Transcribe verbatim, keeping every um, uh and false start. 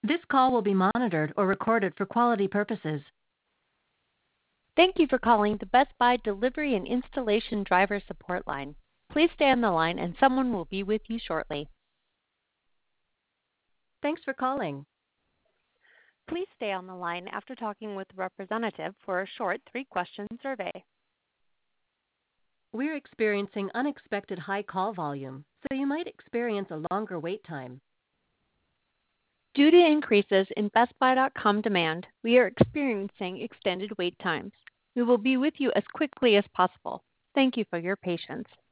This call will be monitored or recorded for quality purposes. Thank you for calling the Best Buy Delivery and Installation Driver Support Line. Please stay on the line and someone will be with you shortly. Thanks for calling. Please stay on the line after talking with a representative for a short three-question survey. We're experiencing unexpected high call volume, so you might experience a longer wait time. Due to increases in Best Buy dot com demand, we are experiencing extended wait times. We will be with you as quickly as possible. Thank you for your patience.